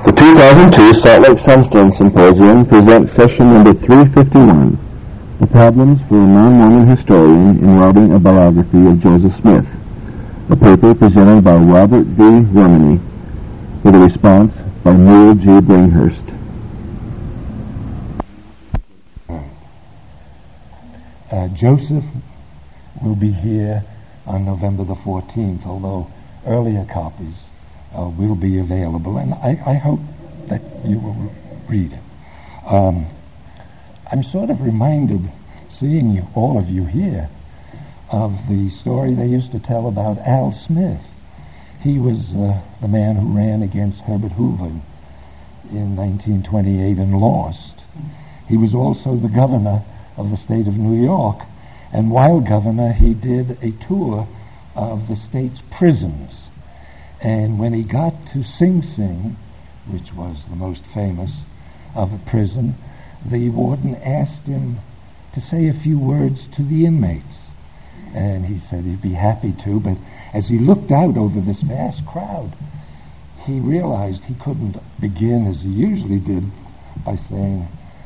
The 2002 Salt Lake Sunstone Symposium presents session number 351, The Problems for a Non-Mormon Historian in Writing a Biography of Joseph Smith, a paper presented by Robert V. Romani, with a response by Neil G. Bringhurst. Joseph will be here on November the 14th, although earlier copies will be available, and I hope that you will read it. I'm sort of reminded, seeing you, all of you here, of the story they used to tell about Al Smith. He was the man who ran against Herbert Hoover in 1928 and lost. He was also the governor of the state of New York, and while governor, he did a tour of the state's prisons. And when he got to Sing Sing, which was the most famous of a prison, the warden asked him to say a few words to the inmates. And he said he'd be happy to, but as he looked out over this vast crowd, he realized he couldn't begin as he usually did by saying,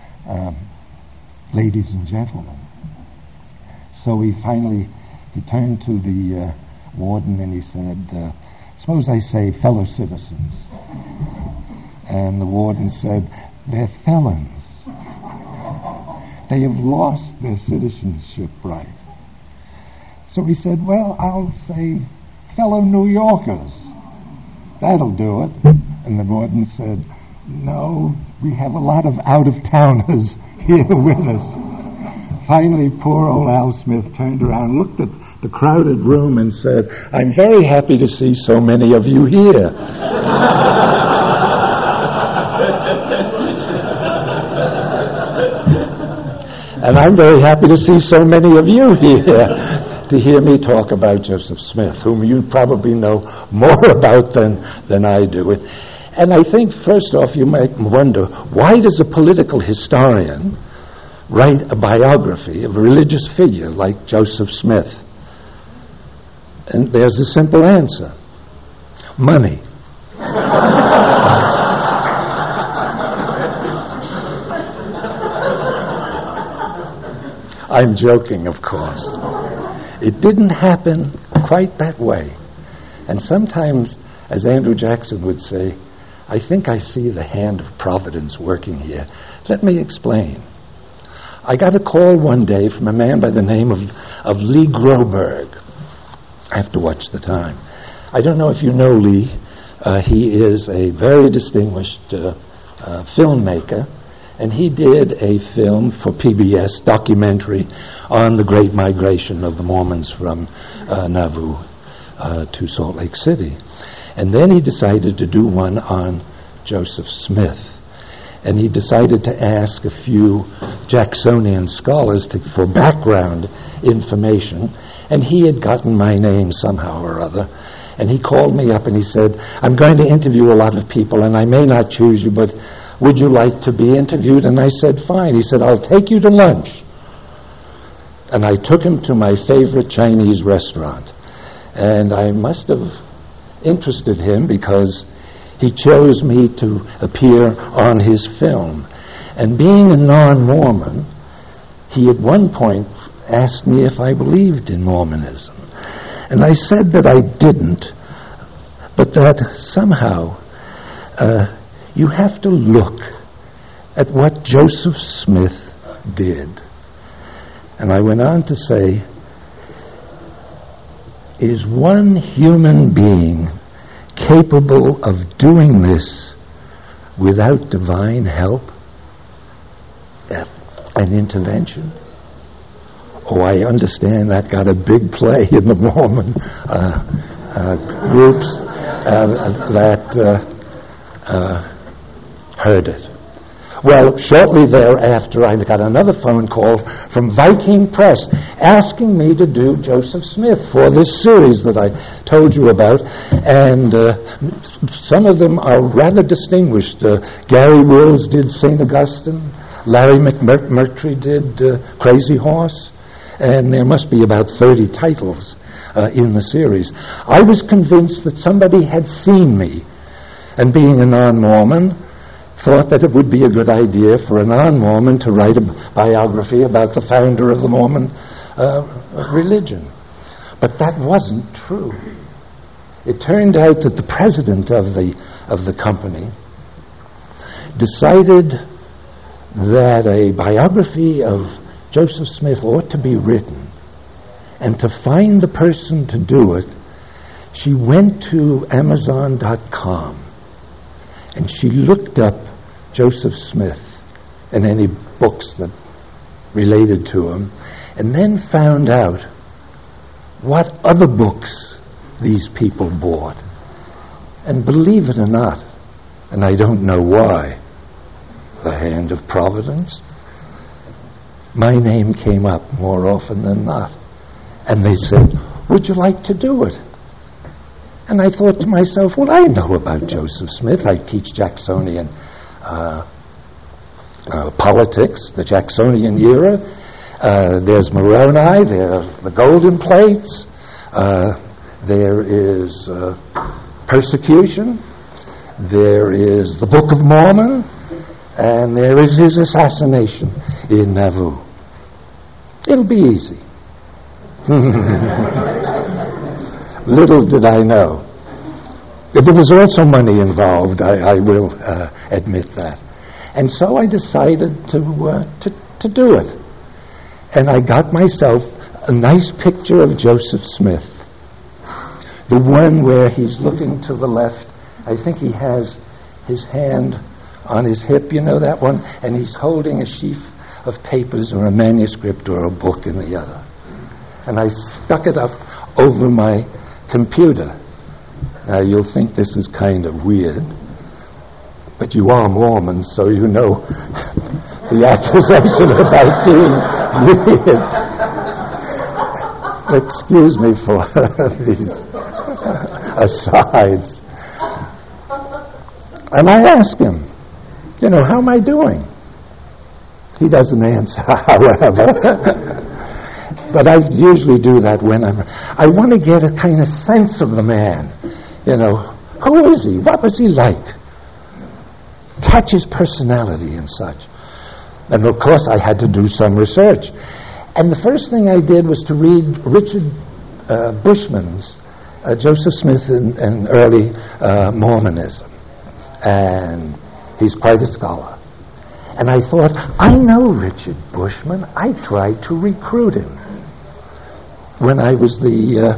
ladies and gentlemen. So he turned to the warden and he said, suppose I say fellow citizens. And the warden said, they're felons. They have lost their citizenship right. So he said, well, I'll say fellow New Yorkers. That'll do it. And the warden said, no, we have a lot of out-of-towners here with us. Finally, poor old Al Smith turned around, looked at the crowded room and said, I'm very happy to see so many of you here. And I'm very happy to see so many of you here to hear me talk about Joseph Smith, whom you probably know more about than I do. And I think, first off, you might wonder, why does a political historian write a biography of a religious figure like Joseph Smith? And there's a simple answer. Money. I'm joking, of course. It didn't happen quite that way. And sometimes, as Andrew Jackson would say, I think I see the hand of Providence working here. Let me explain. I got a call one day from a man by the name of Lee Groberg. I have to watch the time. I don't know if you know Lee. He is a very distinguished filmmaker, and he did a film for PBS, documentary, on the Great Migration of the Mormons from Nauvoo to Salt Lake City. And then he decided to do one on Joseph Smith. And he decided to ask a few Jacksonian scholars for background information, and he had gotten my name somehow or other. And he called me up and he said, I'm going to interview a lot of people, and I may not choose you, but would you like to be interviewed? And I said, fine. He said, I'll take you to lunch. And I took him to my favorite Chinese restaurant. And I must have interested him because he chose me to appear on his film. And being a non-Mormon, he at one point asked me if I believed in Mormonism. And I said that I didn't, but that somehow you have to look at what Joseph Smith did. And I went on to say, is one human being capable of doing this without divine help and intervention? Oh, I understand that got a big play in the Mormon groups that heard it. Well, shortly thereafter, I got another phone call from Viking Press asking me to do Joseph Smith for this series that I told you about. And some of them are rather distinguished. Gary Wills did St. Augustine. Larry McMurtry did Crazy Horse. And there must be about 30 titles in the series. I was convinced that somebody had seen me and being a non-Mormon, thought that it would be a good idea for a non-Mormon to write a biography about the founder of the Mormon religion. But that wasn't true. It turned out that the president of the company decided that a biography of Joseph Smith ought to be written. And to find the person to do it, she went to Amazon.com and she looked up Joseph Smith and any books that related to him, and then found out what other books these people bought. And believe it or not, and I don't know why, the hand of Providence, my name came up more often than not. And they said, would you like to do it? And I thought to myself, well, I know about Joseph Smith. I teach Jacksonian politics, the Jacksonian era. There's Moroni, there are the golden plates, there is persecution, there is the Book of Mormon, and there is his assassination in Nauvoo. It'll be easy. Little did I know. There was also money involved, I will admit that. And so I decided to do it. And I got myself a nice picture of Joseph Smith. The one where he's looking to the left. I think he has his hand on his hip, you know that one? And he's holding a sheaf of papers or a manuscript or a book in the other. And I stuck it up over my computer. Now, you'll think this is kind of weird, but you are Mormons, so you know the accusation about being weird. Excuse me for these asides. And I ask him, how am I doing? He doesn't answer, however. But I usually do that when I want to get a kind of sense of the man. Who is he? What was he like? Touch his personality and such. And of course I had to do some research. And the first thing I did was to read Richard Bushman's Joseph Smith and early Mormonism. And he's quite a scholar. And I thought, I know Richard Bushman. I tried to recruit him when I was the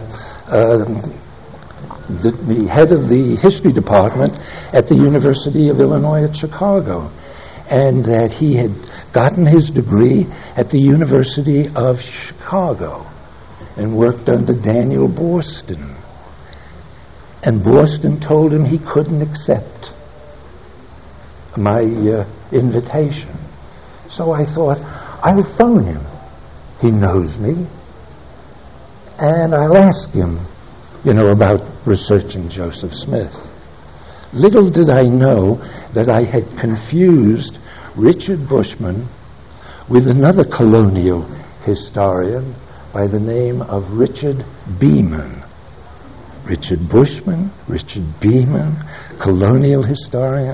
head of the history department at the University of Illinois at Chicago, and that he had gotten his degree at the University of Chicago and worked under Daniel Boorstin. And Boorstin told him he couldn't accept my invitation. So I thought, I'll phone him. He knows me. And I'll ask him, about researching Joseph Smith. Little did I know that I had confused Richard Bushman with another colonial historian by the name of Richard Beeman. Richard Bushman, Richard Beeman, colonial historian.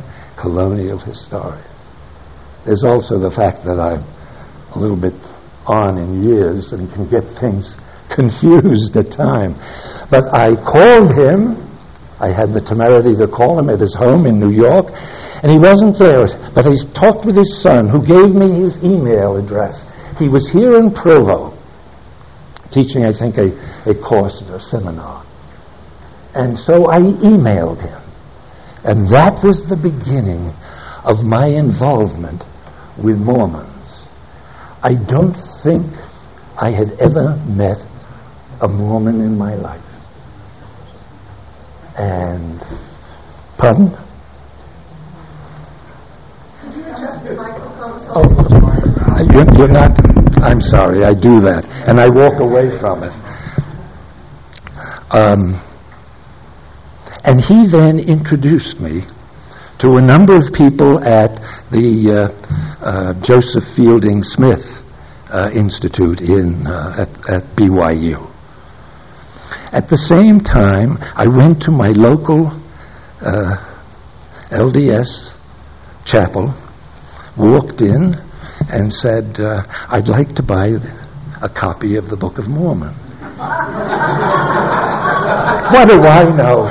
There's also the fact that I'm a little bit on in years and can get things confused at times. But I called him. I had the temerity to call him at his home in New York, and he wasn't there. But he talked with his son, who gave me his email address. He was here in Provo, teaching, I think, a course at a seminar. And so I emailed him. And that was the beginning of my involvement with Mormons. I don't think I had ever met a Mormon in my life. And, pardon? You're not, I'm sorry, I do that. And I walk away from it. And he then introduced me to a number of people at the Joseph Fielding Smith Institute at BYU. At the same time, I went to my local LDS chapel, walked in and said, I'd like to buy a copy of the Book of Mormon. What do I know?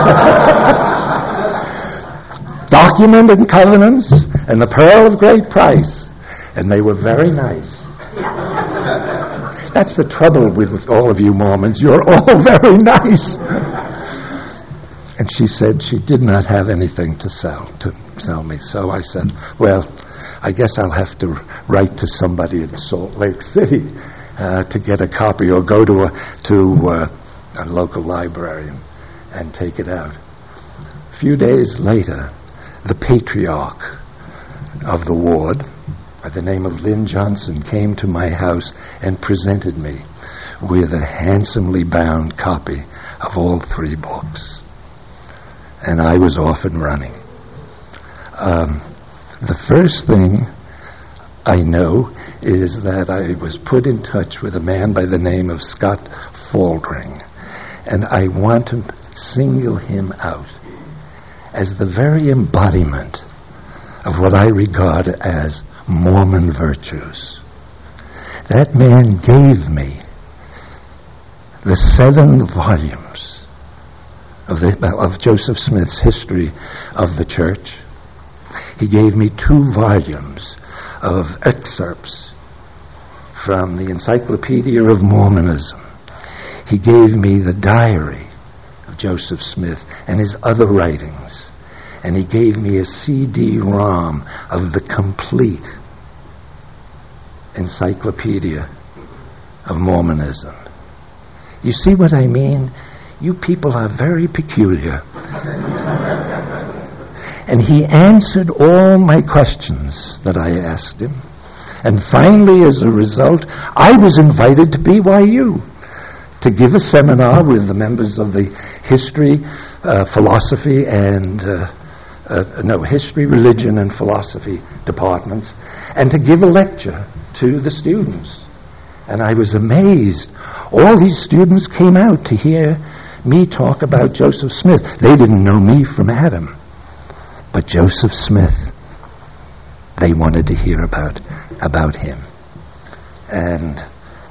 Document and Covenants and the Pearl of Great Price. And they were very nice. That's the trouble with all of you Mormons. You're all very nice. And she said she did not have anything to sell me. So I said, well, I guess I'll have to write to somebody in Salt Lake City to get a copy, or go to a local library and take it out. A few days later, the patriarch of the ward, by the name of Lynn Johnson, came to my house and presented me with a handsomely bound copy of all 3 books. And I was off and running. The first thing I know is that I was put in touch with a man by the name of Scott Faldring, and I want to single him out as the very embodiment of what I regard as Mormon virtues. That man gave me the 7 volumes of Joseph Smith's history of the church. He gave me 2 volumes of excerpts from the Encyclopedia of Mormonism. He gave me the diary of Joseph Smith and his other writings. And he gave me a CD-ROM of the complete Encyclopedia of Mormonism. You see what I mean? You people are very peculiar. And he answered all my questions that I asked him. And finally, as a result, I was invited to BYU to give a seminar with the members of the history, philosophy, and history, religion, and philosophy departments, and to give a lecture to the students. And I was amazed. All these students came out to hear me talk about Joseph Smith. They didn't know me from Adam. But Joseph Smith, they wanted to hear about him. And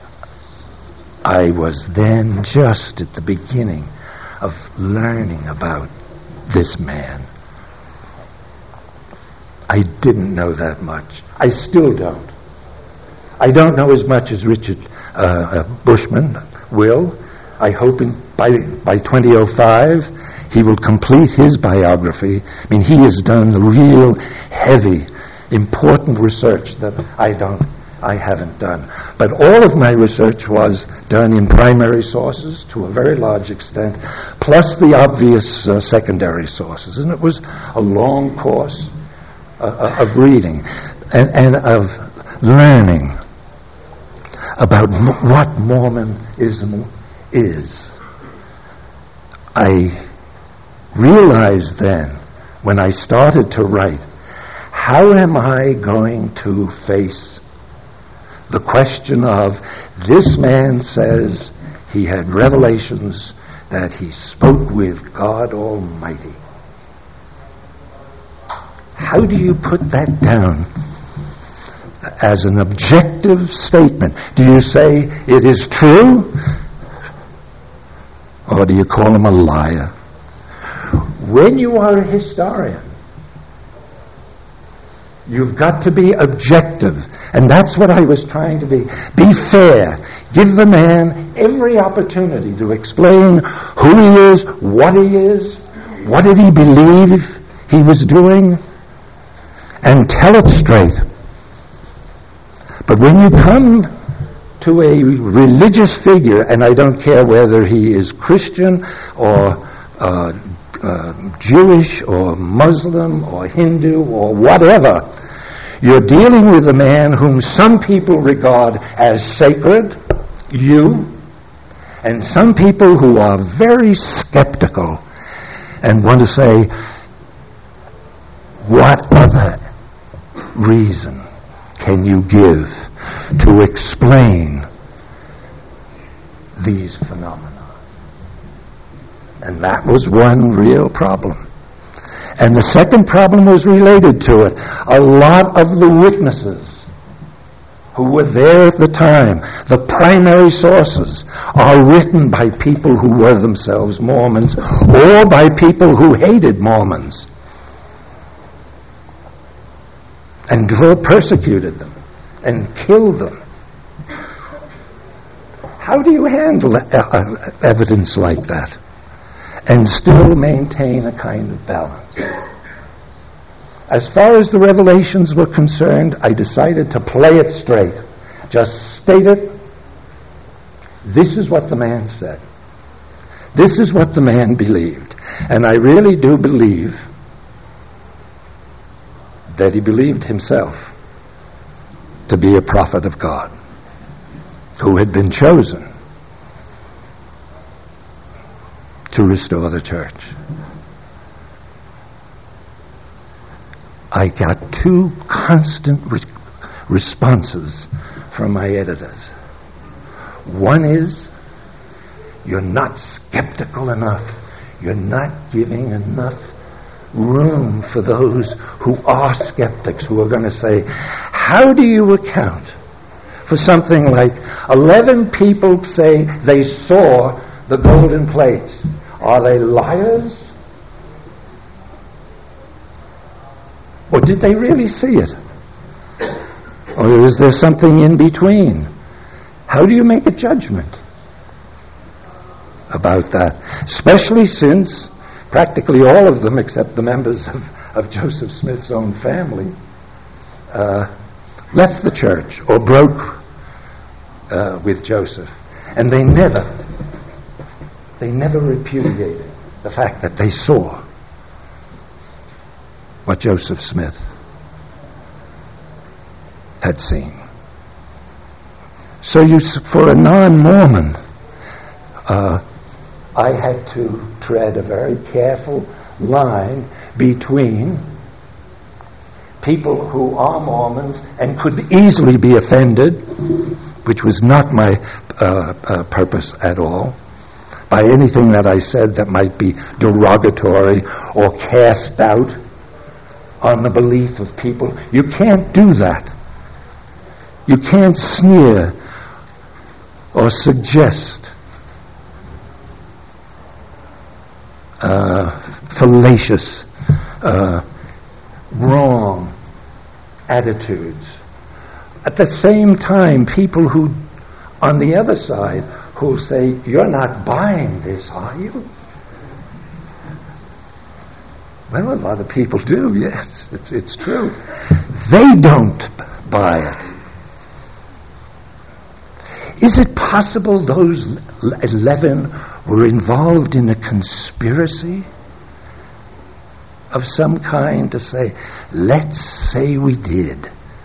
I was then just at the beginning of learning about this man. I didn't know that much. I still don't. I don't know as much as Richard Bushman will. I hope by 2005 he will complete his biography. I mean, he has done the real heavy, important research that I haven't done. But all of my research was done in primary sources to a very large extent, plus the obvious secondary sources. And it was a long course of reading and of learning about what Mormonism is. I realized then, when I started to write, how am I going to face the question of, this man says he had revelations that he spoke with God Almighty. How do you put that down as an objective statement? Do you say it is true? Or do you call him a liar? When you are a historian, you've got to be objective. And that's what I was trying to be. Be fair. Give the man every opportunity to explain who he is, what did he believe he was doing, and tell it straight. But when you come to a religious figure, and I don't care whether he is Christian or Jewish or Muslim or Hindu or whatever, you're dealing with a man whom some people regard as sacred, and some people who are very skeptical and want to say, what other reason can you give to explain these phenomena? And that was one real problem. And the second problem was related to it. A lot of the witnesses who were there at the time, the primary sources, are written by people who were themselves Mormons or by people who hated Mormons and persecuted them and killed them. How do you handle evidence like that and still maintain a kind of balance? As far as the revelations were concerned, I decided to play it straight. Just state it. This is what the man said. This is what the man believed. And I really do believe that he believed himself to be a prophet of God who had been chosen to restore the church. I got two constant responses from my editors. One is, you're not skeptical enough. You're not giving enough room for those who are skeptics, who are going to say, how do you account for something like 11 people say they saw the golden plates? Are they liars? Or did they really see it? Or is there something in between? How do you make a judgment about that? Especially since practically all of them, except the members of Joseph Smith's own family, left the church or broke with Joseph. And they never repudiated the fact that they saw what Joseph Smith had seen. So for a non-Mormon, I had to tread a very careful line between people who are Mormons and could easily be offended, which was not my purpose at all, by anything that I said that might be derogatory or cast doubt on the belief of people. You can't do that. You can't sneer or suggest fallacious, wrong attitudes. At the same time, people who, on the other side, who say, you're not buying this, are you? Well, a lot of people do, yes, it's true. They don't buy it. Is it possible those 11 were involved in a conspiracy of some kind to say, let's say we did?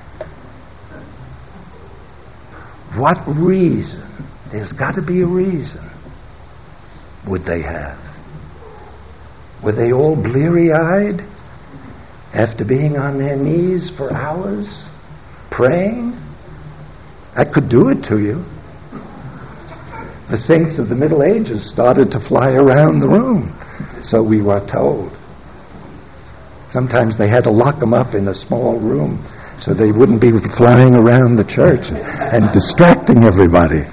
What reason? There's got to be a reason. Would they have? Were they all bleary-eyed after being on their knees for hours praying? That could do it to you. The saints of the Middle Ages started to fly around the room, so we were told. Sometimes they had to lock them up in a small room so they wouldn't be flying around the church and distracting everybody.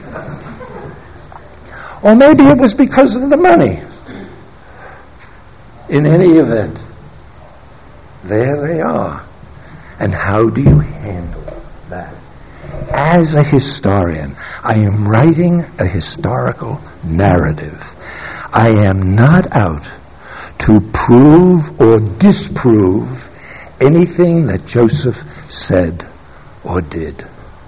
Or maybe it was because of the money. In any event, there they are. And how do you handle that? As a historian, I am writing a historical narrative. I am not out to prove or disprove anything that Joseph said or did.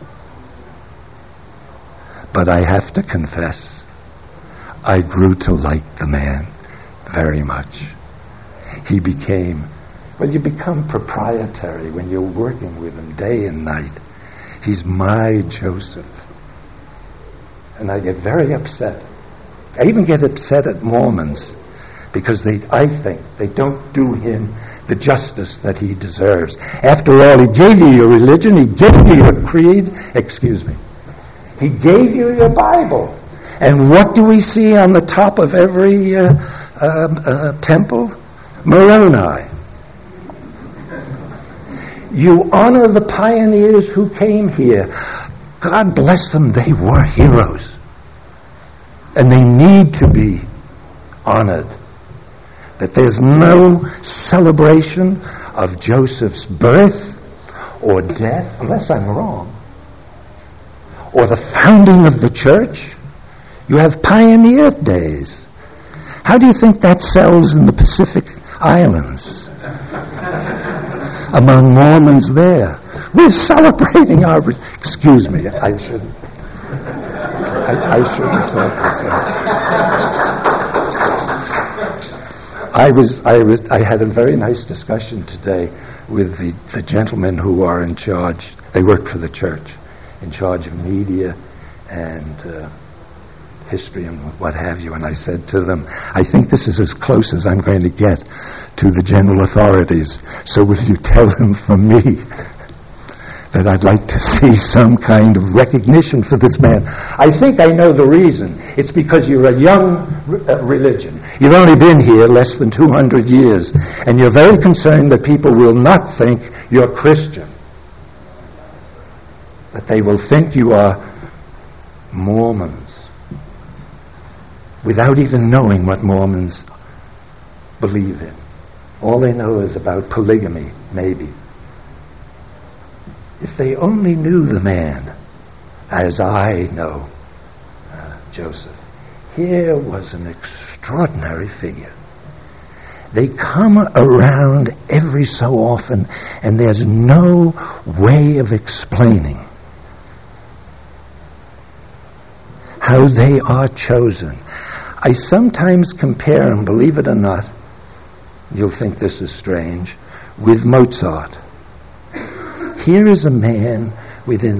But I have to confess, I grew to like the man very much. He became, you become proprietary when you're working with him day and night. He's my Joseph. And I get very upset. I even get upset at Mormons because I think they don't do him the justice that he deserves. After all, he gave you your religion, he gave you your creed, he gave you your Bible. And what do we see on the top of every temple? Moroni. You honor the pioneers who came here. God bless them, they were heroes. And they need to be honored. That there's no celebration of Joseph's birth or death, unless I'm wrong, or the founding of the church. You have pioneer days. How do you think that sells in the Pacific Islands? Among Mormons there. We're celebrating our... Excuse me, I shouldn't talk this way. I had a very nice discussion today with the gentlemen who are in charge. They work for the church, in charge of media and history and what have you. And I said to them, I think this is as close as I'm going to get to the general authorities. So will you tell them from me that I'd like to see some kind of recognition for this man? I think I know the reason. It's because you're a young religion. You've only been here less than 200 years, and you're very concerned that people will not think you're Christian, that they will think you are Mormons, without even knowing what Mormons believe in. All they know is about polygamy, maybe. If they only knew the man as I know Joseph. Here was an extraordinary figure. They come around every so often, and there's no way of explaining how they are chosen. I sometimes compare them, believe it or not, you'll think this is strange, with Mozart. Here is a man within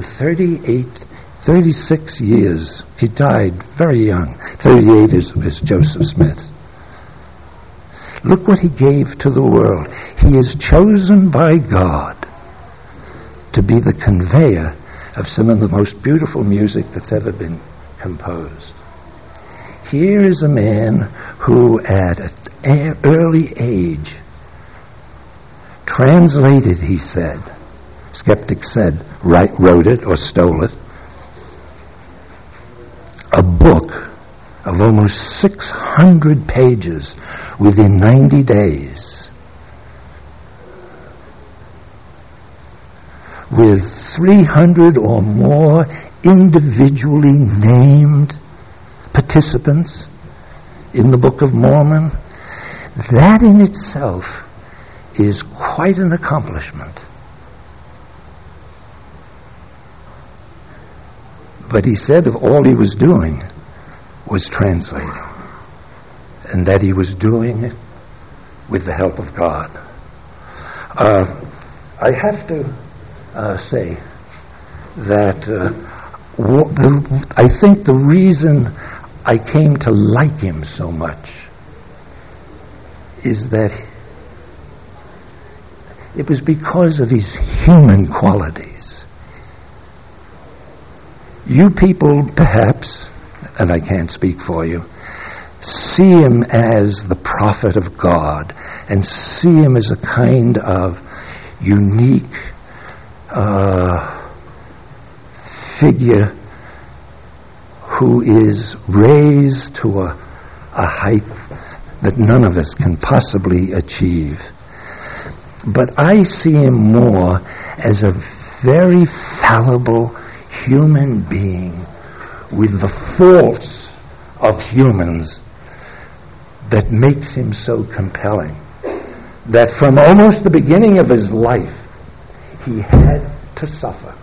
36 years. He died very young. 38 is Joseph Smith. Look what he gave to the world. He is chosen by God to be the conveyor of some of the most beautiful music that's ever been composed. Here is a man who at an early age translated, he said, skeptics said, wrote it or stole it, a book of almost 600 pages within 90 days, with 300 or more individually named participants in the Book of Mormon. That in itself is quite an accomplishment. But he said of all he was doing was translating, and that he was doing it with the help of God. I have to say that I think the reason I came to like him so much is that it was because of his human qualities. You people, perhaps, and I can't speak for you, see him as the prophet of God and see him as a kind of unique figure who is raised to a height that none of us can possibly achieve. But I see him more as a very fallible human being with the faults of humans that makes him so compelling. That from almost the beginning of his life, he had to suffer.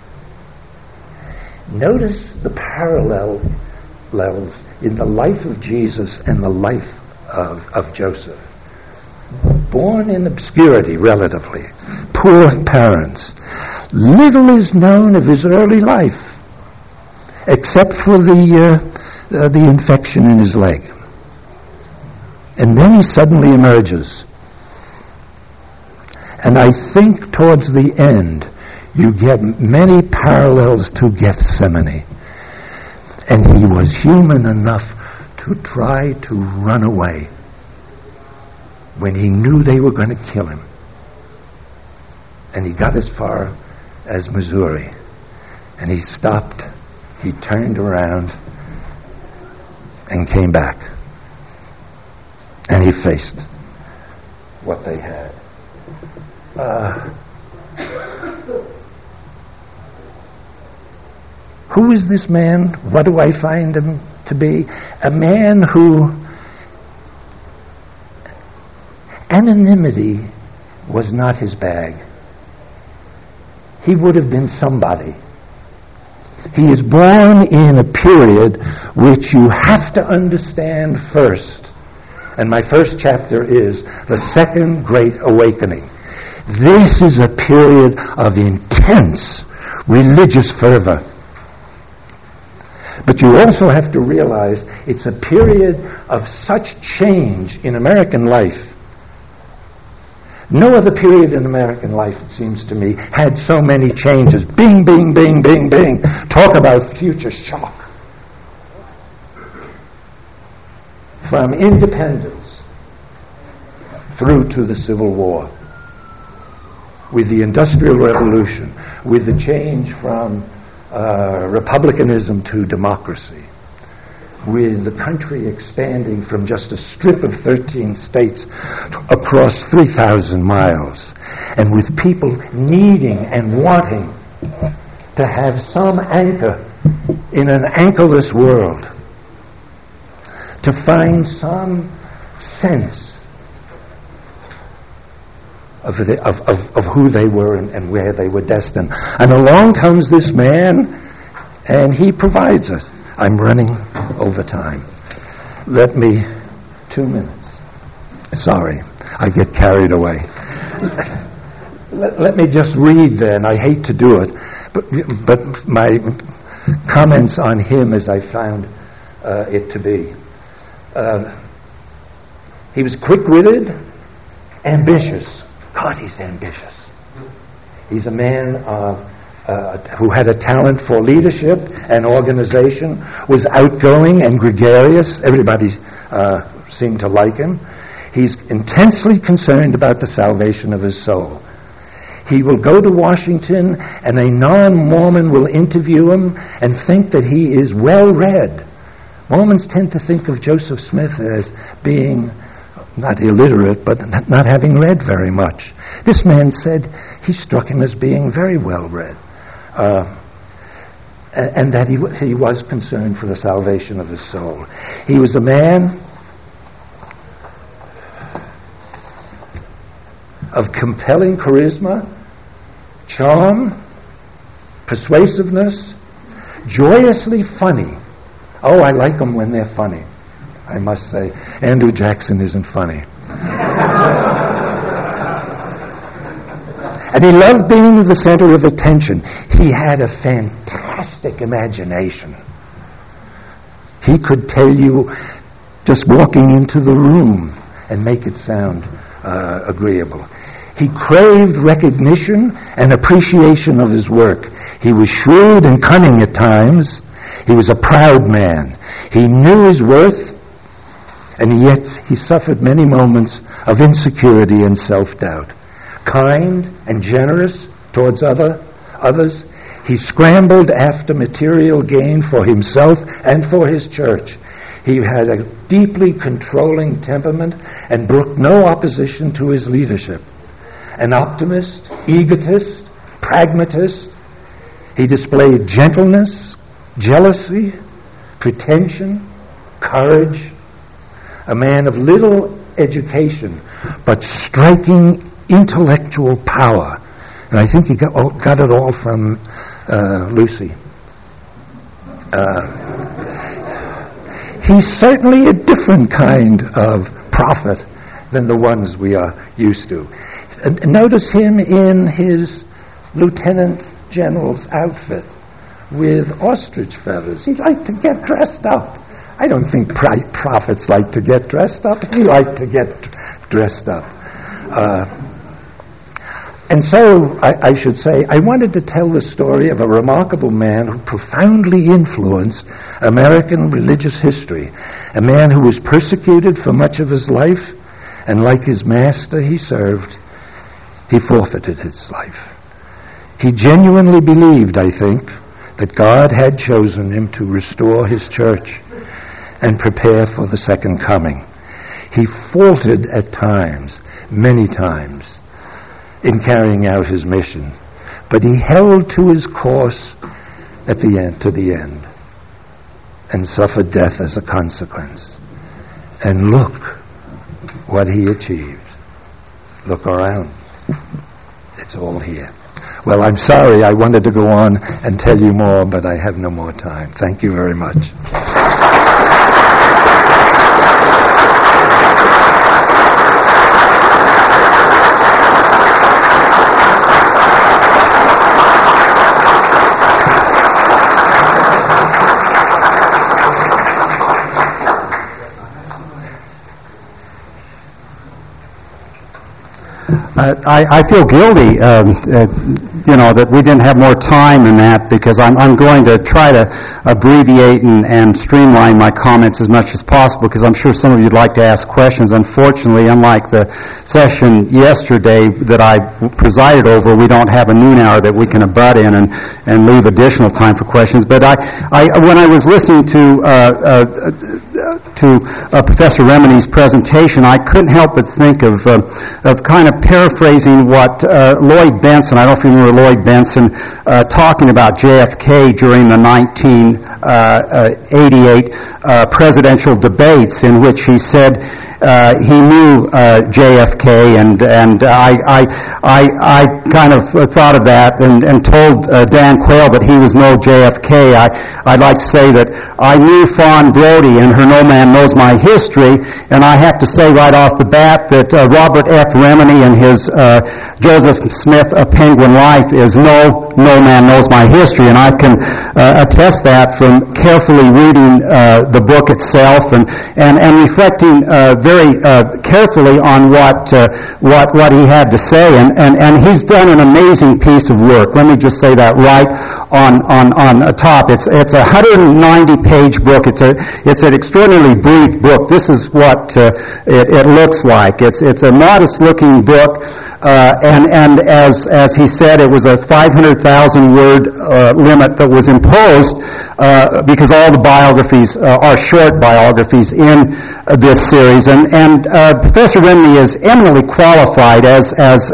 Notice the parallels in the life of Jesus and the life of Joseph. Born in obscurity, relatively, poor parents. Little is known of his early life, except for the infection in his leg. And then he suddenly emerges. And I think towards the end, you get many parallels to Gethsemane. And he was human enough to try to run away when he knew they were going to kill him. and he got as far as Missouri. And he stopped, he turned around, and came back. And he faced what they had. Who is this man? What do I find him to be? A man who anonymity was not his bag. He would have been somebody. He is born in a period which you have to understand first. And my first chapter is the Second Great Awakening. This is a period of intense religious fervor. But you also have to realize it's a period of such change in American life. No other period in American life, it seems to me, had so many changes. Bing, bing, bing, bing, bing. Talk about future shock. From independence through to the Civil War, with the Industrial Revolution, with the change from republicanism to democracy, with the country expanding from just a strip of 13 states across 3,000 miles, and with people needing and wanting to have some anchor in an anchorless world, to find some sense of who they were and where they were destined. And along comes this man, and he provides us. I'm running over time. Let me, 2 minutes. Sorry, I get carried away. Let me just read then. I hate to do it, but my comments on him as I found it to be. He was quick-witted, ambitious. God, he's ambitious. He's a man who had a talent for leadership and organization, was outgoing and gregarious. Everybody seemed to like him. He's intensely concerned about the salvation of his soul. He will go to Washington, and a non-Mormon will interview him and think that he is well-read. Mormons tend to think of Joseph Smith as being not illiterate, but not having read very much. This man said he struck him as being very well-read, and that he was concerned for the salvation of his soul. He was a man of compelling charisma, charm, persuasiveness, joyously funny. Oh, I like them when they're funny. I must say, Andrew Jackson isn't funny. And he loved being the center of attention. He had a fantastic imagination. He could tell you just walking into the room and make it sound agreeable. He craved recognition and appreciation of his work. He was shrewd and cunning at times. He was a proud man. He knew his worth, and yet he suffered many moments of insecurity and self-doubt. Kind and generous towards others, he scrambled after material gain for himself and for his church. He had a deeply controlling temperament and brooked no opposition to his leadership. An optimist, egotist, pragmatist, he displayed gentleness, jealousy, pretension, courage. A man of little education, but striking intellectual power. And I think he got it all from Lucy. He's certainly a different kind of prophet than the ones we are used to. Notice him in his lieutenant general's outfit with ostrich feathers. He liked to get dressed up. I don't think prophets like to get dressed up. He liked to get dressed up. And so, I should say, I wanted to tell the story of a remarkable man who profoundly influenced American religious history. A man who was persecuted for much of his life, and like his master, he served he forfeited his life. He genuinely believed, I think, that God had chosen him to restore his church and prepare for the second coming. He faltered at times, many times, in carrying out his mission, but he held to his course at the end, to the end, and suffered death as a consequence. And look what he achieved. Look around. It's all here. Well, I'm sorry, I wanted to go on and tell you more, but I have no more time. Thank you very much. I feel guilty, that we didn't have more time in that, because I'm going to try to abbreviate and streamline my comments as much as possible, because I'm sure some of you'd like to ask questions. Unfortunately, unlike the session yesterday that I presided over, we don't have a noon hour that we can abut in and leave additional time for questions. But when I was listening to Professor Remini's presentation, I couldn't help but think of kind of paraphrasing what Lloyd Benson, I don't know if you remember Lloyd Benson, talking about JFK during the 1988 presidential debates, in which he said he knew JFK, and I kind of thought of that and told Dan Quayle that he was no JFK. I'd like to say that I knew Fawn Brody and her No Man Knows My History, and I have to say right off the bat that Robert F. Remini and his Joseph Smith, A Penguin Life, is no man knows my history, and I can attest that from carefully reading the book itself and reflecting very carefully on what he had to say, and he's done an amazing piece of work. Let me just say that right on top. It's a 190-page book. It's an extraordinarily brief book. This is what it looks like. It's a modest-looking book. And as he said, it was a 500,000-word limit that was imposed because all the biographies are short biographies in this series. And Professor Remini is eminently qualified as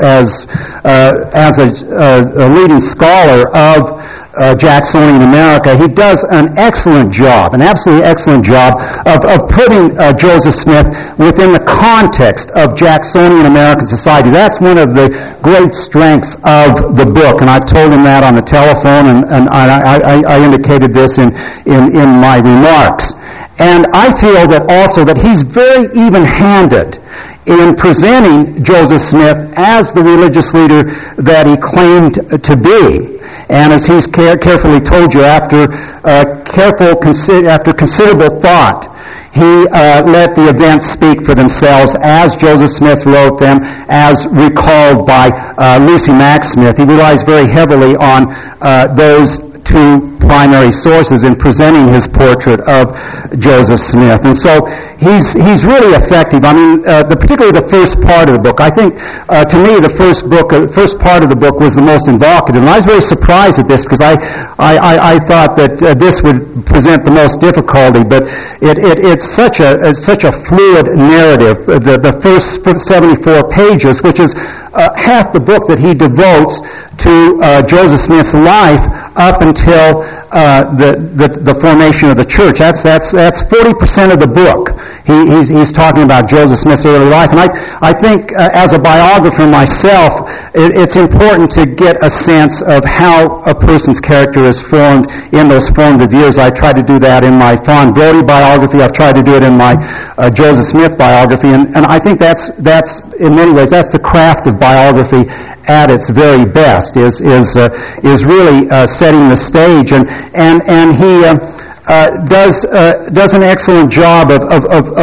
a leading scholar of Jacksonian America. He does an excellent job, an absolutely excellent job of putting Joseph Smith within the context of Jacksonian American society. That's one of the great strengths of the book, and I've told him that on the telephone, and I indicated this in my remarks. And I feel that also that he's very even-handed in presenting Joseph Smith as the religious leader that he claimed to be. And as he's carefully told you, after considerable thought, he let the events speak for themselves as Joseph Smith wrote them, as recalled by Lucy Mack Smith. He relies very heavily on those two primary sources in presenting his portrait of Joseph Smith. And so he's really effective. I mean, particularly the first part of the book. I think, to me, the first part of the book was the most evocative. And I was very surprised at this, because I thought that this would present the most difficulty. But it's such a fluid narrative. The first 74 pages, which is half the book that he devotes to Joseph Smith's life up until the formation of the church. That's 40% of the book. He's talking about Joseph Smith's early life, and I think as a biographer myself, it's important to get a sense of how a person's character is formed in those formative years. I tried to do that in my Fawn Brody biography. I've tried to do it in my Joseph Smith biography, and I think that's in many ways that's the craft of biography at its very best, is really setting the stage, and he does an excellent job of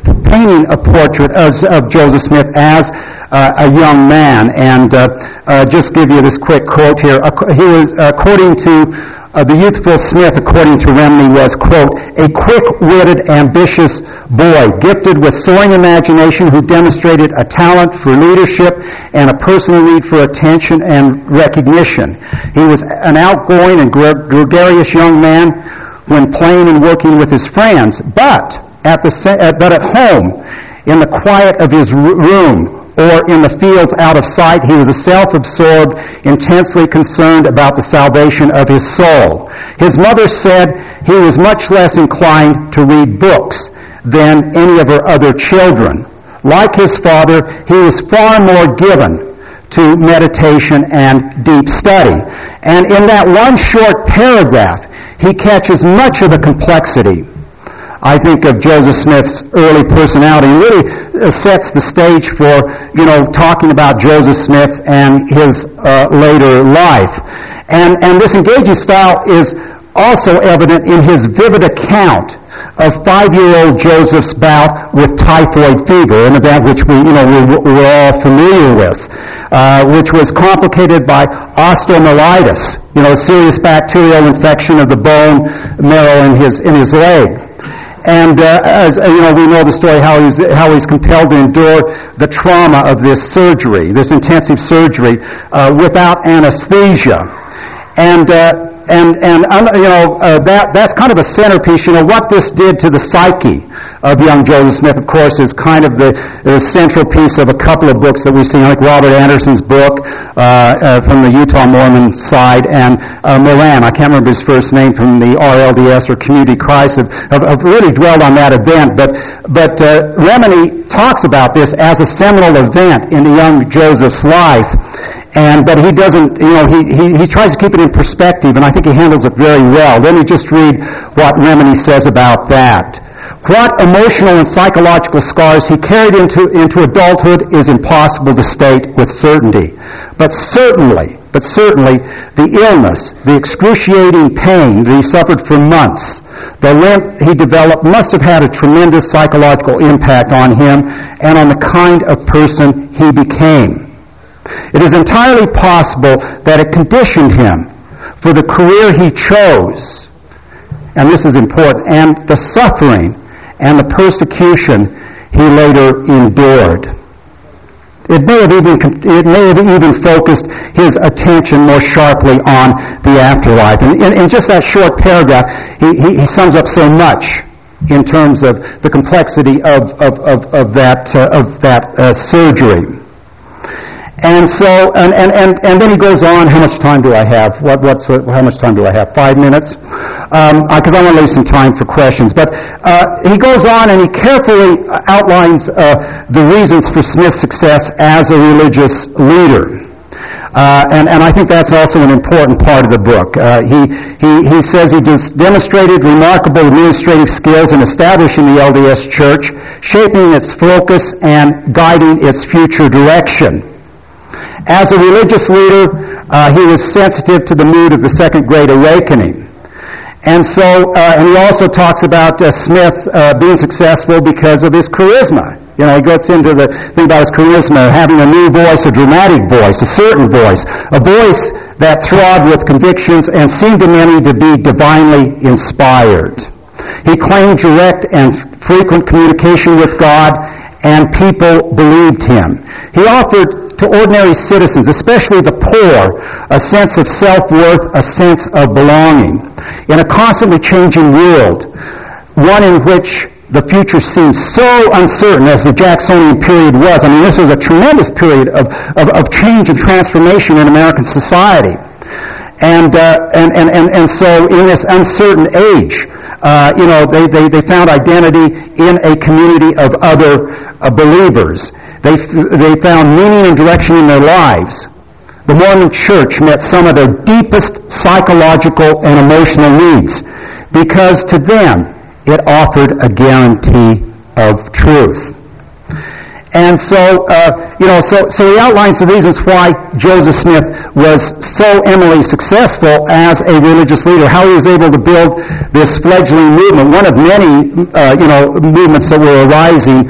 painting a portrait of Joseph Smith as a young man. And just give you this quick quote here. He was, according to the youthful Smith, according to Remini, was, quote, a quick-witted, ambitious boy, gifted with soaring imagination, who demonstrated a talent for leadership and a personal need for attention and recognition. He was an outgoing and gregarious young man when playing and working with his friends, but at home, in the quiet of his room, or in the fields out of sight, he was a self-absorbed, intensely concerned about the salvation of his soul. His mother said he was much less inclined to read books than any of her other children. Like his father, he was far more given to meditation and deep study. And in that one short paragraph, he catches much of the complexity, I think, of Joseph Smith's early personality. He really sets the stage for, talking about Joseph Smith and his later life. And this engaging style is also evident in his vivid account of 5-year-old Joseph's bout with typhoid fever, an event which we're all familiar with, which was complicated by osteomyelitis, a serious bacterial infection of the bone marrow in his leg. And as we know the story, how he's compelled to endure the trauma of this surgery, this intensive surgery, without anesthesia. That's kind of a centerpiece. What this did to the psyche of young Joseph Smith, of course, is kind of the central piece of a couple of books that we've seen, like Robert Anderson's book from the Utah Mormon side, and Moran, I can't remember his first name, from the RLDS or Community Christ, have really dwelled on that event. But Remini talks about this as a seminal event in the young Joseph's life. But he doesn't, he tries to keep it in perspective, and I think he handles it very well. Let me just read what Remini says about that. What emotional and psychological scars he carried into adulthood is impossible to state with certainty. But certainly, the illness, the excruciating pain that he suffered for months, the limp he developed must have had a tremendous psychological impact on him and on the kind of person he became. It is entirely possible that it conditioned him for the career he chose, and this is important, and the suffering and the persecution he later endured. It may have even focused his attention more sharply on the afterlife. And in just that short paragraph, he sums up so much in terms of the complexity of that surgery. And so, and then he goes on. How much time do I have? How much time do I have? 5 minutes? Because I want to leave some time for questions. But he goes on and he carefully outlines the reasons for Smith's success as a religious leader. And I think that's also an important part of the book. He says he demonstrated remarkable administrative skills in establishing the LDS Church, shaping its focus and guiding its future direction. As a religious leader, he was sensitive to the mood of the Second Great Awakening. And so, and he also talks about Smith being successful because of his charisma. He gets into the thing about his charisma, having a new voice, a dramatic voice, a certain voice, a voice that throbbed with convictions and seemed to many to be divinely inspired. He claimed direct and frequent communication with God, and people believed him. He offered to ordinary citizens, especially the poor, a sense of self-worth, a sense of belonging. In a constantly changing world, one in which the future seems so uncertain as the Jacksonian period was. I mean, this was a tremendous period of change and transformation in American society. And so in this uncertain age, they found identity in a community of other believers. They found meaning and direction in their lives. The Mormon Church met some of their deepest psychological and emotional needs because to them it offered a guarantee of truth. And so, so he outlines the reasons why Joseph Smith was so eminently successful as a religious leader, how he was able to build this fledgling movement, one of many, movements that were arising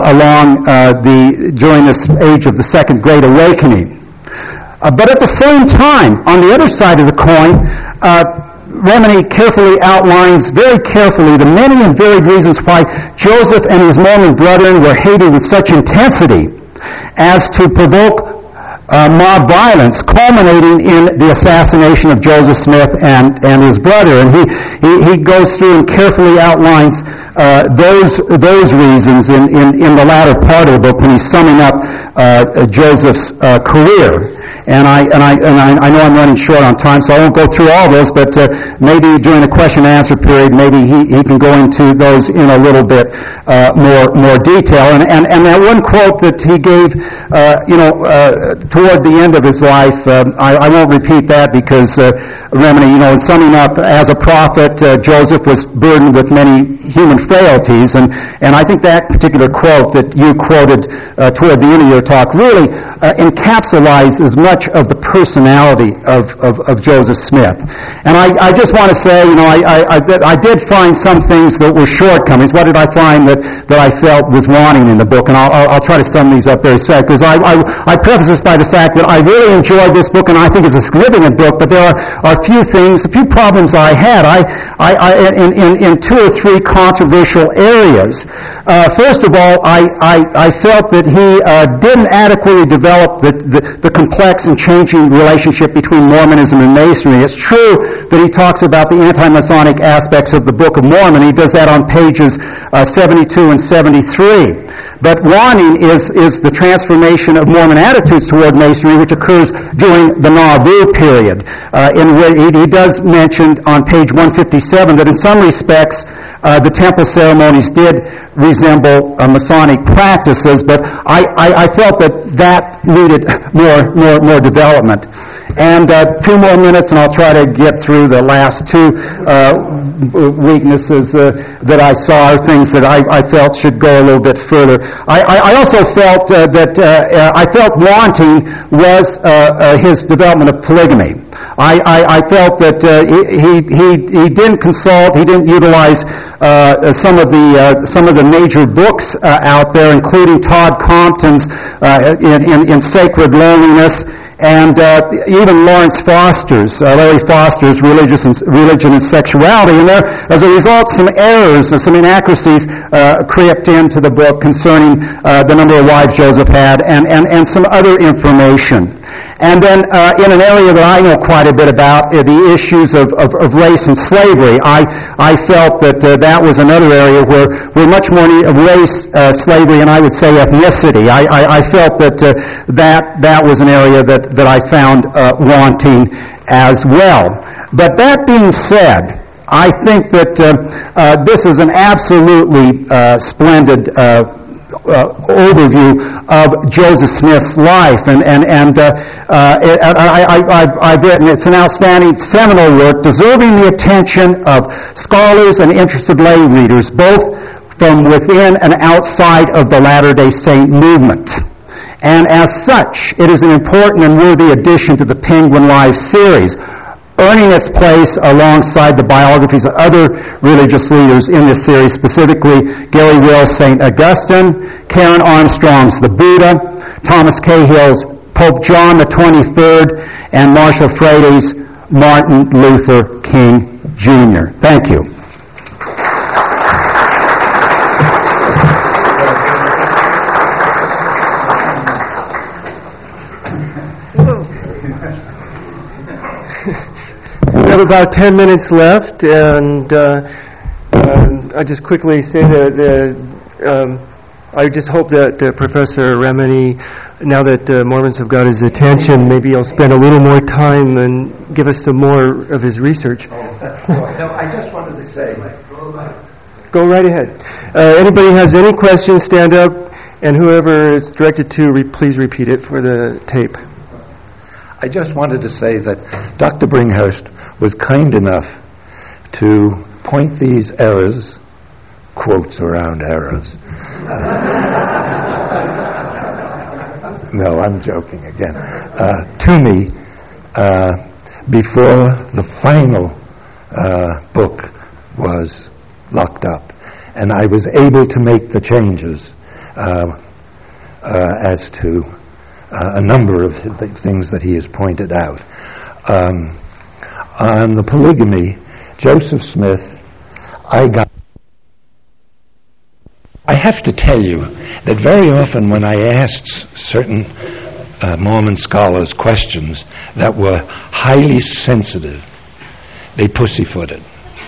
during this age of the Second Great Awakening. But at the same time, on the other side of the coin, Remini carefully outlines, very carefully, the many and varied reasons why Joseph and his Mormon brethren were hated with such intensity as to provoke mob violence, culminating in the assassination of Joseph Smith and his brother. And he goes through and carefully outlines those reasons in the latter part of the book when he's summing up Joseph's career. And I know I'm running short on time, so I won't go through all those, but maybe during the question and answer period, maybe he can go into those in a little bit more detail. And that one quote that he gave, toward the end of his life, I won't repeat that because Remini, in summing up, as a prophet, Joseph was burdened with many human frailties, and I think that particular quote that you quoted toward the end of your talk really encapsulates as much of the personality of Joseph Smith. And I just want to say, I did find some things that were shortcomings. What did I find that I felt was wanting in the book? And I'll try to sum these up very fast, because I preface this by the fact that I really enjoyed this book, and I think it's a significant book, but there are a few problems I had. In two or three controversial areas. First of all, I felt that he didn't adequately develop the complex and changing relationship between Mormonism and Masonry. It's true that he talks about the anti-Masonic aspects of the Book of Mormon. He does that on pages 72 and 73. But wanting is the transformation of Mormon attitudes toward Masonry, which occurs during the Nauvoo period. In which he does mention on page 157 that in some respects the temple ceremonies did resemble Masonic practices, but I felt that needed more development. And 2 more minutes, and I'll try to get through the last two weaknesses that I saw, things that I felt should go a little bit further. I also felt that I felt wanting was his development of polygamy. I felt that he didn't consult, he didn't utilize some of the major books out there, including Todd Compton's in Sacred Loneliness, and even Larry Foster's Religion and Sexuality. And there, as a result, some errors and some inaccuracies crept into the book concerning the number of wives Joseph had, and some other information. And then in an area that I know quite a bit about, the issues of race and slavery, I felt that that was another area where much more need of race, slavery, and I would say ethnicity. I felt that was an area that I found wanting as well. But that being said, I think that this is an absolutely splendid overview of Joseph Smith's life, and I've written it's an outstanding seminal work deserving the attention of scholars and interested lay readers, both from within and outside of the Latter-day Saint movement. And as such, it is an important and worthy addition to the Penguin Lives series, earning its place alongside the biographies of other religious leaders in this series, specifically Gary Will's St. Augustine, Karen Armstrong's The Buddha, Thomas Cahill's Pope John the 23rd, and Marshall Fraday's Martin Luther King Jr. Thank you. We have about 10 minutes left, and I just quickly say that I just hope that Professor Remini, now that Mormons have got his attention, maybe he'll spend a little more time and give us some more of his research. No, I just wanted to say... Go right ahead. Anybody has any questions, stand up, and whoever is directed to, please repeat it for the tape. I just wanted to say that Dr. Bringhurst was kind enough to point these errors quotes around errors. No, I'm joking again. Toomey, before the final book was locked up, and I was able to make the changes as to a number of things that he has pointed out. On the polygamy, Joseph Smith, I have to tell you that very often when I asked certain Mormon scholars questions that were highly sensitive, they pussyfooted.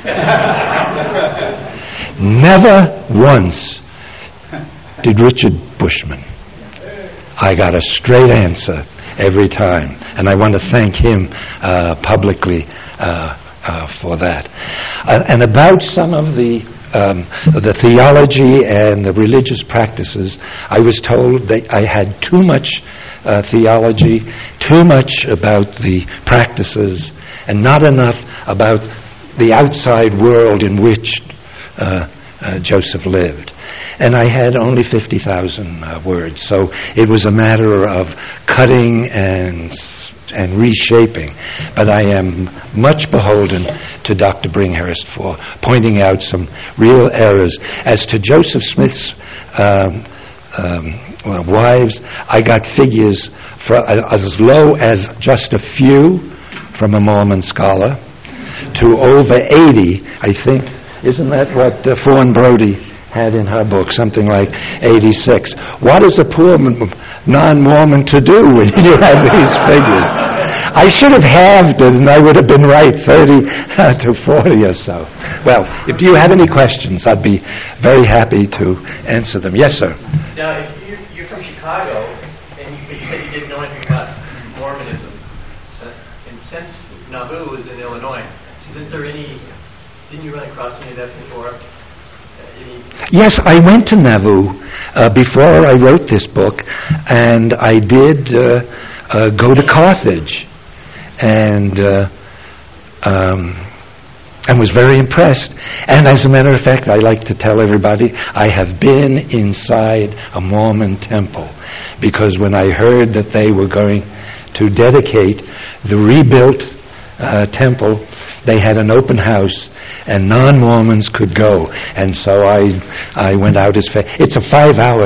Never once did Richard Bushman. I got a straight answer every time, and I want to thank him publicly for that. And about some of the theology and the religious practices, I was told that I had too much theology, too much about the practices, and not enough about the outside world in which Joseph lived. And I had only 50,000 words, so it was a matter of cutting and reshaping. But I am much beholden to Dr. Bringhurst for pointing out some real errors. As to Joseph Smith's wives, I got figures for as low as just a few from a Mormon scholar to over 80, I think. Isn't that what Fawn Brody had in her book, something like 86? What is a poor non-Mormon to do when you have these figures? I should have halved it, and I would have been right, 30 to 40 or so. Well, if you have any questions, I'd be very happy to answer them. Yes, sir. Now, you're from Chicago, and you said you didn't know anything about Mormonism. And since Nauvoo is in Illinois, didn't you run across any of that before? Yes, I went to Nauvoo before I wrote this book, and I did go to Carthage, and was very impressed. And as a matter of fact, I like to tell everybody, I have been inside a Mormon temple, because when I heard that they were going to dedicate the rebuilt temple, they had an open house, and non-Mormons could go. And so I went out as far. It's a 5-hour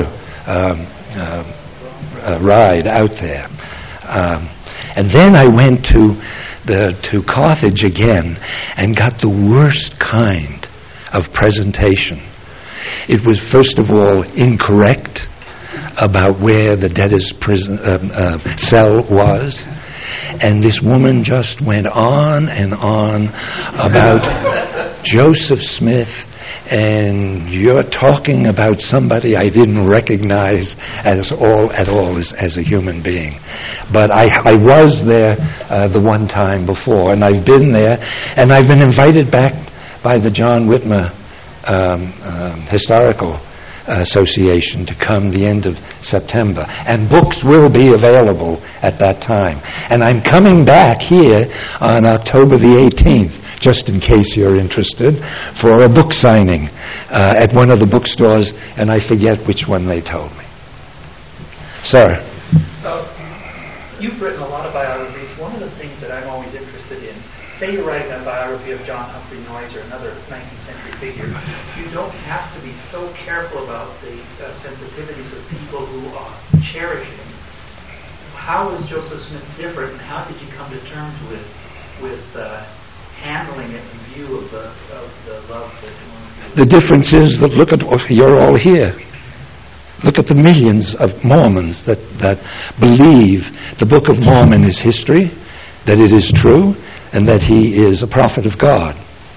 ride out there. And then I went to Carthage again and got the worst kind of presentation. It was, first of all, incorrect about where the debtor's prison cell was. And this woman just went on and on about Joseph Smith, and you're talking about somebody I didn't recognize at all as a human being. But I was there the one time before, and I've been there, and I've been invited back by the John Whitmer Historical Association to come the end of September, and books will be available at that time. And I'm coming back here on October the 18th, just in case you're interested, for a book signing at one of the bookstores, and I forget which one they told me. Sir? You've written a lot of biographies. One of the things that I'm always interested in, say you're writing a biography of John Humphrey Noyes or another 19th century figure, you don't have to be so careful about the sensitivities of people who cherish him. How is Joseph Smith different, and how did you come to terms with handling it in view of the love that the difference is that look at you're all here. Look at the millions of Mormons that believe the Book of Mormon is history, that it is true, and that he is a prophet of God.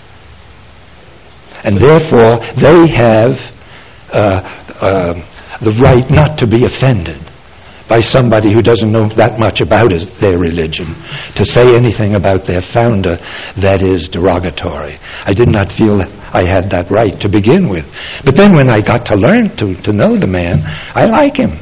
And therefore, they have the right not to be offended by somebody who doesn't know that much about their religion, to say anything about their founder that is derogatory. I did not feel I had that right to begin with. But then when I got to learn to know the man, I like him.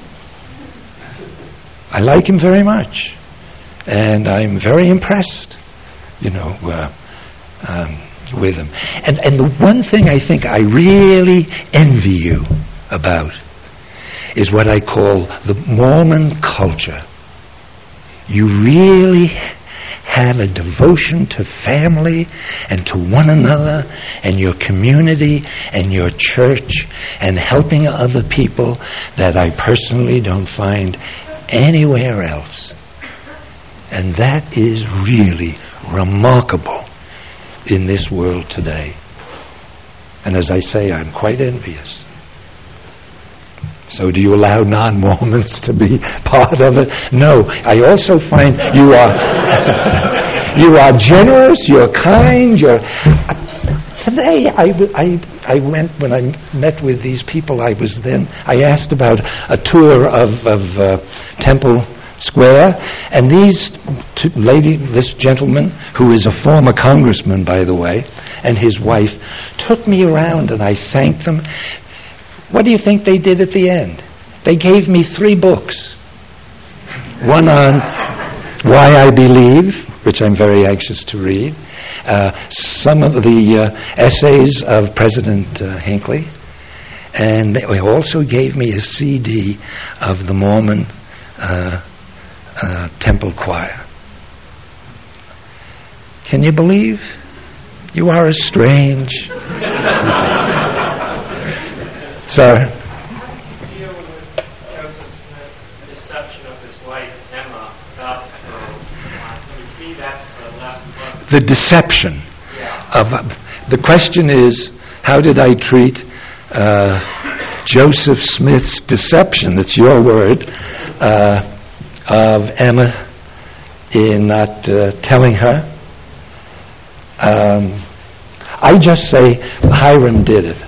I like him very much. And I'm very impressed. with them. And the one thing I think I really envy you about is what I call the Mormon culture. You really have a devotion to family and to one another and your community and your church and helping other people that I personally don't find anywhere else. And that is really remarkable in this world today. And as I say, I'm quite envious. So do you allow non-Mormons to be part of it? No. I also find you are you are generous, you're kind, Today I went, when I met with these people, I asked about a tour of Temple Square, and this gentleman, who is a former congressman, by the way, and his wife, took me around, and I thanked them. What do you think they did at the end? They gave me 3 books. One on Why I Believe, which I'm very anxious to read, some of the essays of President Hinckley, and they also gave me a CD of the Mormon Temple Choir. Can you believe? You are a strange... Sir? Deal with Joseph Smith's deception of his wife, Emma, about that's less... The deception. Yeah. The question is, how did I treat Joseph Smith's deception, that's your word, of Emma in not telling her? I just say Hiram did it.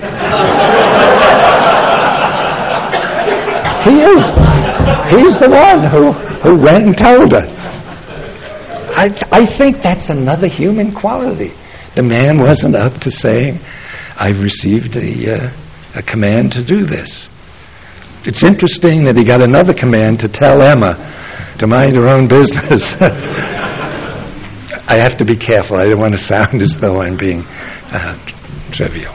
He's the one who went and told her. I think that's another human quality. The man wasn't up to saying, I've received a command to do this. It's interesting that he got another command to tell Emma to mind her own business. I have to be careful. I don't want to sound as though I'm being trivial.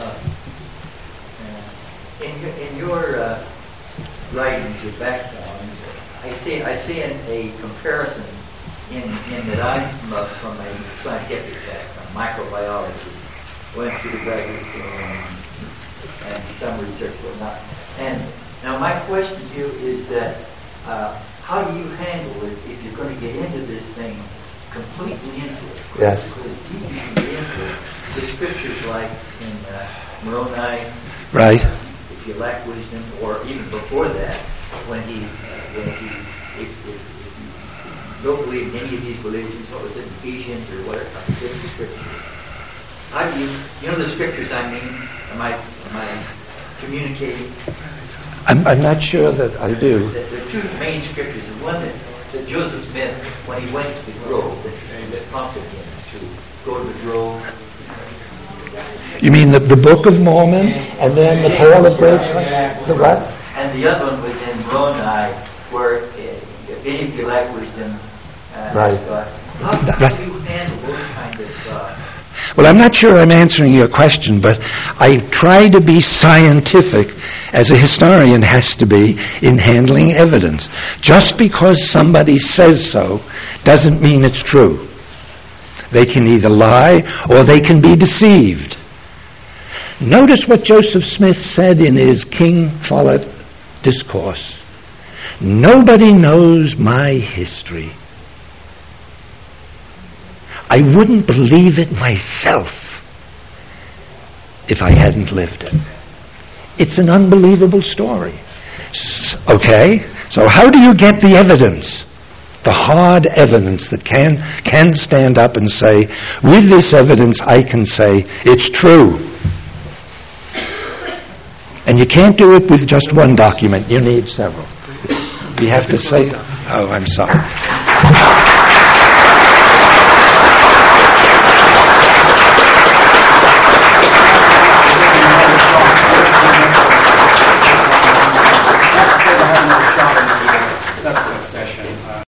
In your writings, your background, I see a comparison in that I'm from a scientific background, microbiology, went through the graduate school and some research whatnot. And now my question to you is that how do you handle it if you're going to get into this thing completely into it? Yes. Because you can get into it. The scriptures like in Moroni, right? If you lack wisdom, or even before that, when if you don't believe in any of these religions, what was it, Ephesians or whatever, different scriptures. How do you know the scriptures? I mean, am I communicating? I'm not sure that I do. There are 2 main scriptures. The one that Joseph Smith, when he went to the grove, that prompted him to go to the grove. You mean the Book of Mormon, and then the Pearl of Great... The what? And the other one was in Moroni, where if any of you lack wisdom... right. How do you handle those kind of... Well, I'm not sure I'm answering your question, but I try to be scientific, as a historian has to be, in handling evidence. Just because somebody says so doesn't mean it's true. They can either lie or they can be deceived. Notice what Joseph Smith said in his King Follett discourse. Nobody knows my history. I wouldn't believe it myself if I hadn't lived it. It's an unbelievable story. Okay? So how do you get the evidence? The hard evidence that can stand up and say, with this evidence I can say it's true. And you can't do it with just one document. You need several. You have to say, oh, I'm sorry.